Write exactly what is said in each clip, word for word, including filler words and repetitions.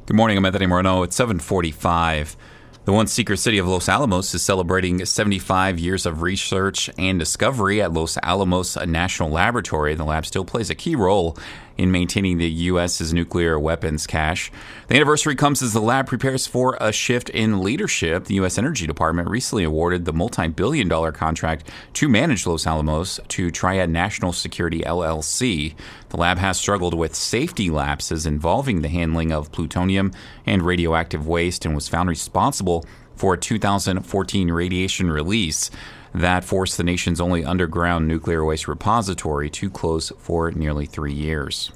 Good morning, I'm Anthony Moreno. It's seven forty-five. The once secret city of Los Alamos is celebrating seventy-five years of research and discovery at Los Alamos National Laboratory. The lab still plays a key role in maintaining the U S's nuclear weapons cache. The anniversary comes as the lab prepares for a shift in leadership. The U S Energy Department recently awarded the multi-billion dollar contract to manage Los Alamos to Triad National Security, L L C. The lab has struggled with safety lapses involving the handling of plutonium and radioactive waste and was found responsible for a two thousand fourteen radiation release that forced the nation's only underground nuclear waste repository to close for nearly three years.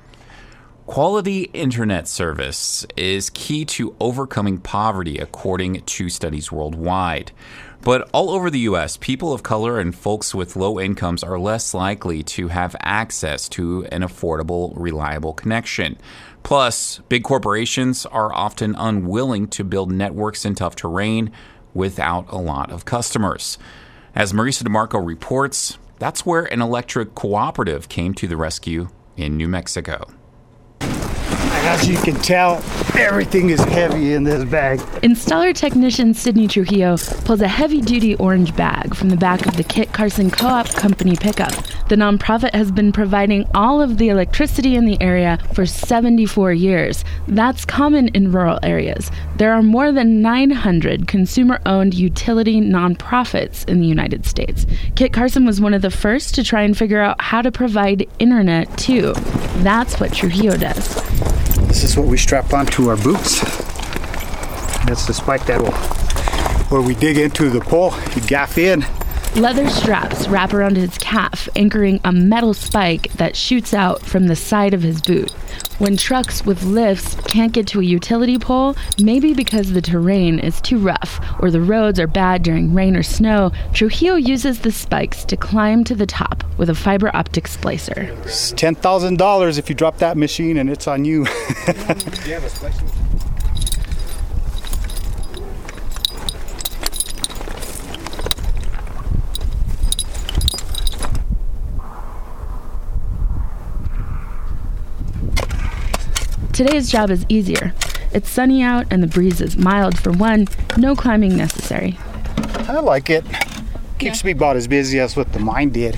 Quality internet service is key to overcoming poverty, according to studies worldwide. But all over the U S, people of color and folks with low incomes are less likely to have access to an affordable, reliable connection. Plus, big corporations are often unwilling to build networks in tough terrain without a lot of customers. As Marisa DeMarco reports, that's where an electric cooperative came to the rescue in New Mexico. As you can tell, everything is heavy in this bag. Installer technician Sidney Trujillo pulls a heavy-duty orange bag from the back of the Kit Carson Co-op Company pickup. The nonprofit has been providing all of the electricity in the area for seventy-four years. That's common in rural areas. There are more than nine hundred consumer-owned utility nonprofits in the United States. Kit Carson was one of the first to try and figure out how to provide internet, too. That's what Trujillo does. This is what we strap onto our boots. That's the spike that will, where we dig into the pole, you gaff in. Leather straps wrap around his calf, anchoring a metal spike that shoots out from the side of his boot. When trucks with lifts can't get to a utility pole, maybe because the terrain is too rough or the roads are bad during rain or snow, Trujillo uses the spikes to climb to the top with a fiber optic splicer. It's ten thousand dollars if you drop that machine and it's on you. Do you have a splicer? Today's job is easier. It's sunny out and the breeze is mild for one, no climbing necessary. I like it. Keeps yeah. me about as busy as what the mine did.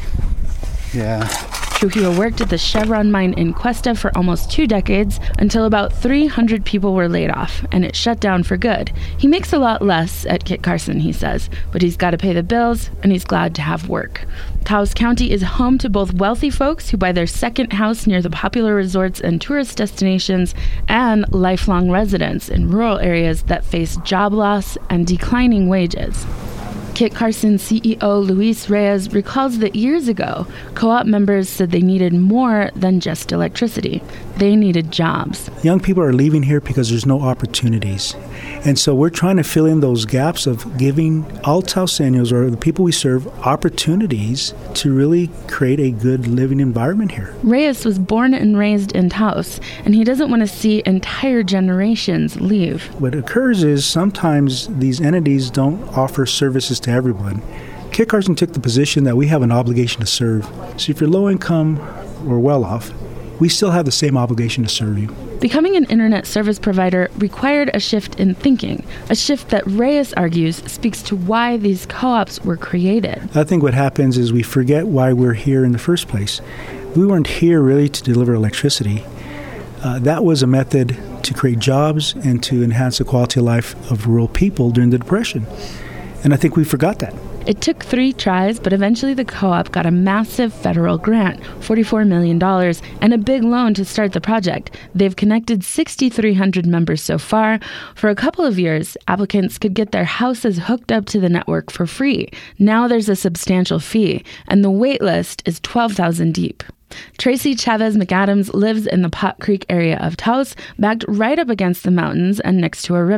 Yeah. Trujillo worked at the Chevron mine in Cuesta for almost two decades until about three hundred people were laid off, and it shut down for good. He makes a lot less at Kit Carson, he says, but he's got to pay the bills, and he's glad to have work. Taos County is home to both wealthy folks who buy their second house near the popular resorts and tourist destinations and lifelong residents in rural areas that face job loss and declining wages. Kit Carson C E O Luis Reyes recalls that years ago, co-op members said they needed more than just electricity. They needed jobs. Young people are leaving here because there's no opportunities. And so we're trying to fill in those gaps of giving all Taoseños, or the people we serve, opportunities to really create a good living environment here. Reyes was born and raised in Taos, and he doesn't want to see entire generations leave. What occurs is sometimes these entities don't offer services to everyone. Kit Carson took the position that we have an obligation to serve. So if you're low income or well off, we still have the same obligation to serve you. Becoming an internet service provider required a shift in thinking, a shift that Reyes argues speaks to why these co-ops were created. I think what happens is we forget why we're here in the first place. We weren't here really to deliver electricity. Uh, that was a method to create jobs and to enhance the quality of life of rural people during the Depression. And I think we forgot that. It took three tries, but eventually the co-op got a massive federal grant, forty-four million dollars, and a big loan to start the project. They've connected six thousand three hundred members so far. For a couple of years, applicants could get their houses hooked up to the network for free. Now there's a substantial fee, and the wait list is twelve thousand deep. Tracy Chavez McAdams lives in the Pot Creek area of Taos, backed right up against the mountains and next to a river.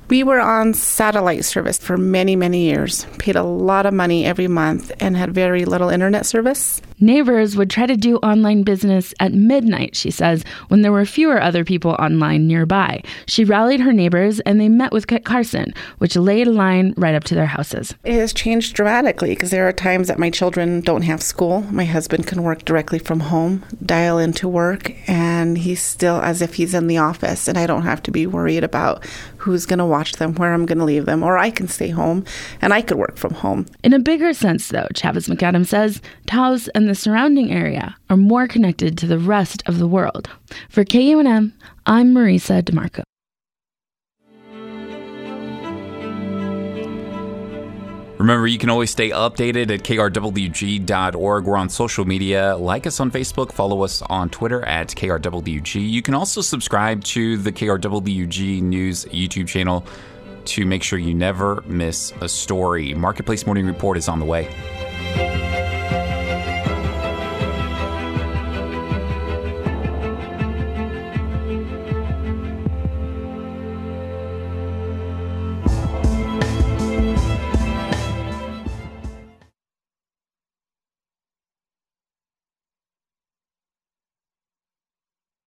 We were on satellite service for many, many years, paid a lot of money every month, and had very little internet service. Neighbors would try to do online business at midnight, she says, when there were fewer other people online nearby. She rallied her neighbors, and they met with Kit Carson, which laid a line right up to their houses. It has changed dramatically because there are times that my children don't have school. My husband can work directly from home, dial into work, and he's still as if he's in the office, and I don't have to be worried about who's going to watch them, where I'm going to leave them, or I can stay home, and I could work from home. In a bigger sense, though, Chavez McAdams says, Taos and the surrounding area are more connected to the rest of the world. For K U N M, I'm Marisa DeMarco. Remember, you can always stay updated at K R W G dot org. We're on social media. Like us on Facebook. Follow us on Twitter at K R W G. You can also subscribe to the K R W G News YouTube channel to make sure you never miss a story. Marketplace Morning Report is on the way.